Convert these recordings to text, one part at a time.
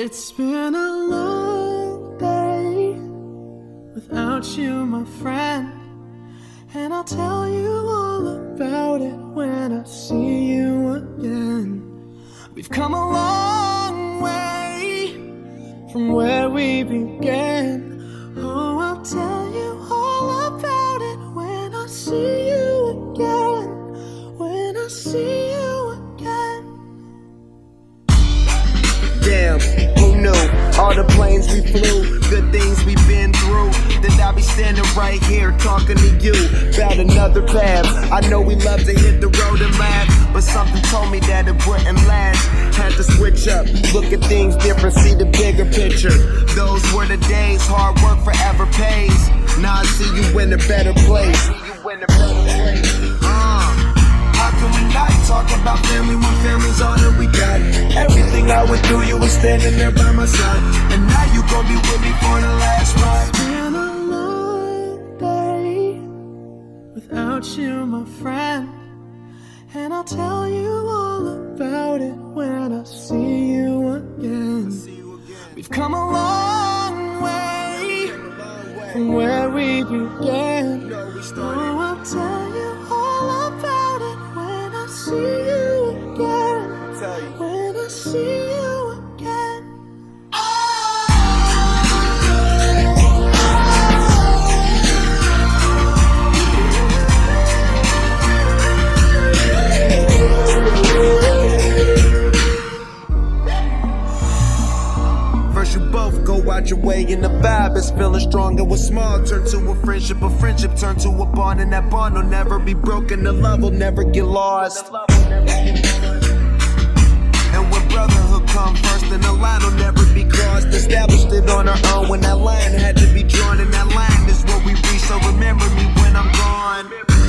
It's been a long day without you, my friend, and I'll tell you all about it when I see you again. We've come a long way from where we began. Oh, I'll tell you all about it when I see you again. When I see you again. Damn, who knew? All the planes we flew, good things we've been through. That I'll be standing right here talking to you about another path. I know we love to hit the road and laugh, but something told me that it wouldn't last. Had to switch up, look at things different, see the bigger picture. Those were the days, hard work forever pays. Now I see you in a better place. How can we not talk about family when family's all that we got? Everything I went through, you were standing there by my side, and now you gon' be with me for the last ride. It's been a long day without you, my friend, and I'll tell you all about it when I see you again. We've come a long way from where we began. Oh, I'll tell you all about it when I see you again. When I see you again. First you both go out your way and the vibe is feeling stronger. What's small turn to a friendship turn to a bond, and that bond will never be broken. The love will never get lost. And when brotherhood come first, then the line will never be crossed. Established it on our own when that line had to be drawn, and that line is what we reach. So remember me when I'm gone.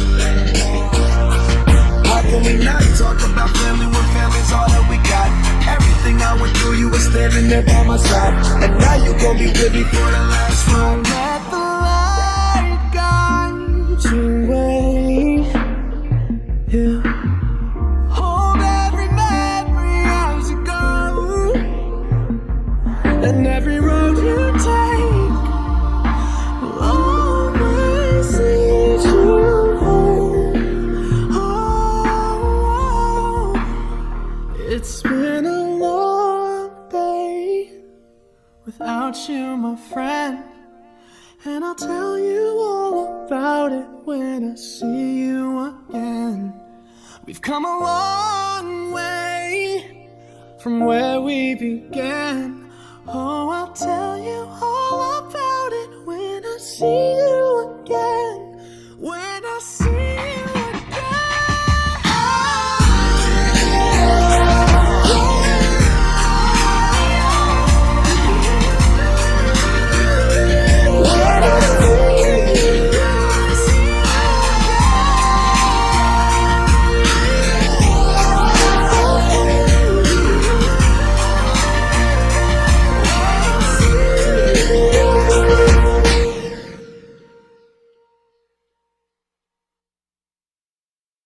How can we not talk about family when family's all that we got? Everything I went through, you were standing there by my side, and now you gon' be with me for the last ride. Let the light guide your way. Yeah. Hold every memory as you go, and every road you take will always lead you home. Oh, it's been a long day without you, my friend, and I'll tell you all about it when I see you again. We've come a long way from where we began. Oh, I'll tell you all about it when I see